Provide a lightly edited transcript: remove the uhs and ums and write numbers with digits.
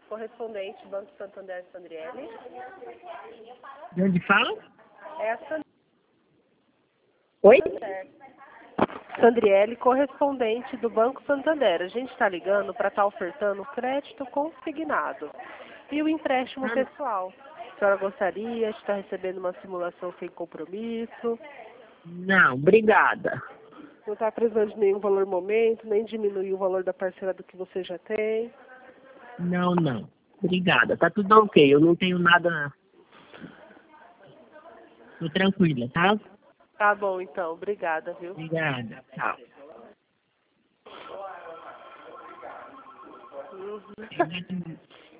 correspondente Banco Santander Sandriele. De onde fala? É a Oi? Santander. Sandriele, correspondente do Banco Santander. A gente está ligando para estar ofertando crédito consignado e o empréstimo pessoal. A senhora gostaria de estar recebendo uma simulação sem compromisso? Não, obrigada. Não está precisando de nenhum valor no momento, nem diminuir o valor da parcela do que você já tem? Não, não. Obrigada. Tá tudo ok. Eu não tenho nada. Tô tranquila, tá? Tá bom, então. Obrigada, viu? Obrigada. Tchau. Uhum.